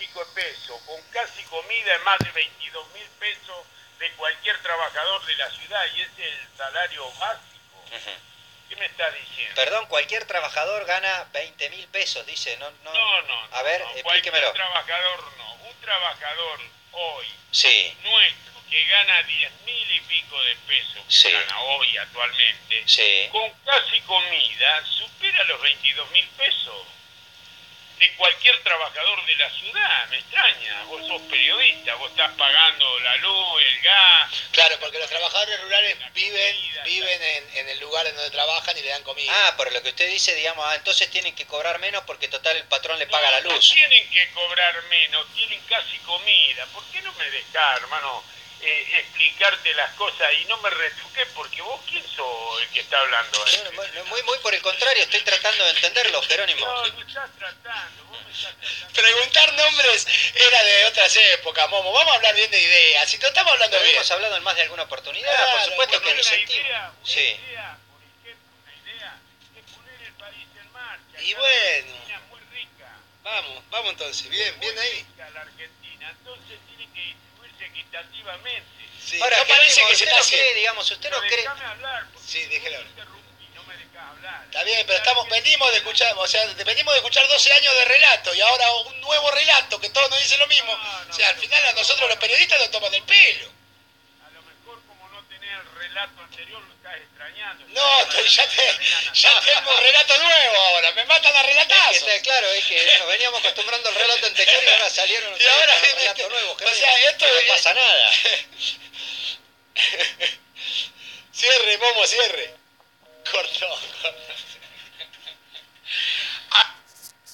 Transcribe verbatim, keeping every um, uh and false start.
pico de pesos, con casi comida de más de veintidós mil pesos de cualquier trabajador de la ciudad, y ese es el salario básico. Ujú. ¿Qué me estás diciendo? Perdón, cualquier trabajador gana veinte mil pesos, dice. No, no, No, no, a no, ver, no, explíquemelo. cualquier trabajador no. Un trabajador hoy, Sí, nuestro, que gana diez mil y pico de pesos, que Sí. gana hoy actualmente, sí. con casi comida, supera los veintidós mil pesos de cualquier trabajador de la ciudad. Me extraña, vos sos periodista, vos estás pagando la luz, el gas. Claro, porque los trabajadores rurales La viven, comida, viven en, en el lugar en donde trabajan y le dan comida. Ah, por lo que usted dice, digamos, ah, entonces tienen que cobrar menos porque total el patrón le No, paga la no luz. tienen que cobrar menos, tienen casi comida. ¿Por qué no me dejás, hermano, eh, explicarte las cosas y no me retruques? Porque vos, ¿quién sos el que está hablando ahí? No, no, muy, muy por el contrario, estoy tratando de entenderlo, Jerónimo. No, no estás tratando, vos me estás tratando. Preguntar nombres era de otras épocas, Momo. Vamos a hablar bien de ideas. Si no estamos hablando Lo bien. hemos hablado en más de alguna oportunidad, Claro, por supuesto Bueno, que una incentivo. idea, una Sí. idea, por ejemplo, una idea es poner el país en marcha. Y Acá bueno. La Argentina es muy rica. Vamos, vamos entonces. Bien, bien muy ahí. rica la Argentina, entonces tiene que distribuirse equitativamente. Sí. Ahora, no parece Jerónimo, que se usted está no haciendo. cree, digamos, usted no Pero cree... déjame hablar, porque Sí, déjelo. vos me interrumpís, no me dejás hablar. Está bien, pero estamos, venimos de escuchar, o sea, venimos de escuchar doce años de relato y ahora un nuevo relato que todos nos dicen lo mismo. No, no, O sea, al pero- final a nosotros los periodistas nos toman del pelo. A lo mejor como no tenés el relato anterior lo estás extrañando. No, estoy- ya, te, ya tengo un relato nuevo ahora, me matan a Es que relatazos. está claro, es que nos veníamos acostumbrando al relato anterior y ahora salieron Y ustedes ahora con un viene relato este- nuevo, o Jerónimo. sea, esto no es- pasa nada. Cierre, Momo, cierre. Cortó, cortó.